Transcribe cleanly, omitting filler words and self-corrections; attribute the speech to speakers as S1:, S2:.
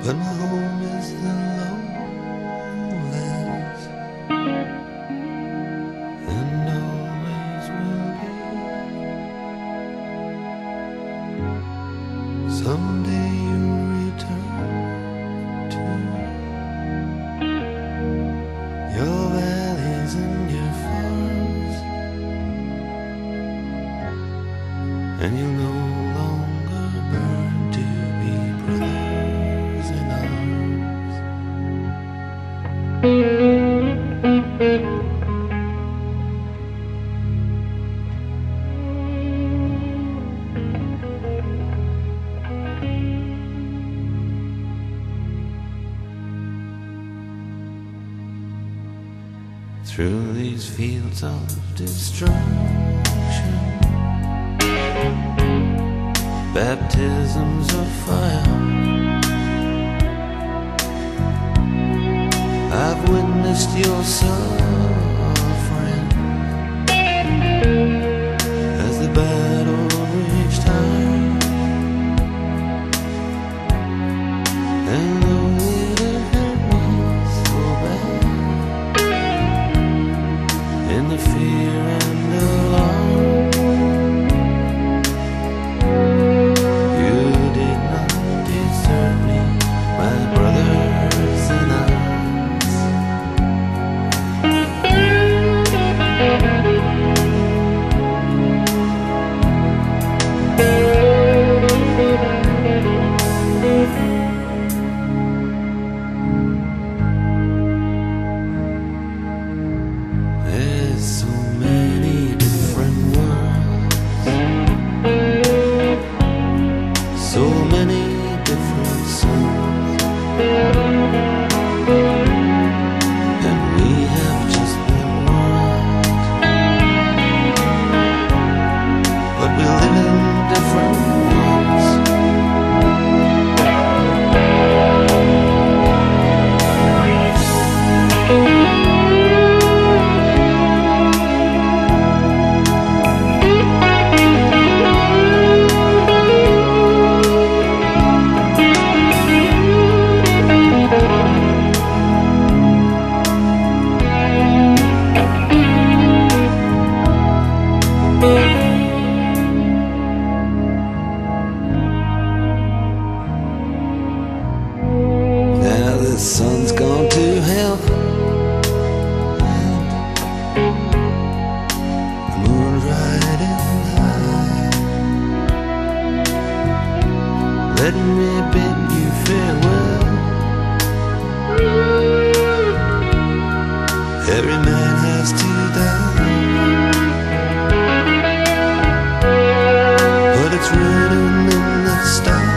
S1: but my home is the lowlands, and always will be. Someday you'll return to your valleys and your farms, and you'll no longer burn to be brothers in arms. Through these fields of destruction, baptisms of fire, I've witnessed your suffering as the battle reached high. And though it hurt me so bad, in the fear and alarm, you did not desert me, my brothers in arms. There's so many different worlds, so many different suns, and we have just been rocked, but we live in different ones. Now the sun's gone to hell, and the moon's riding high. Let me bid you farewell. Every man has to die, but it's written in the stars.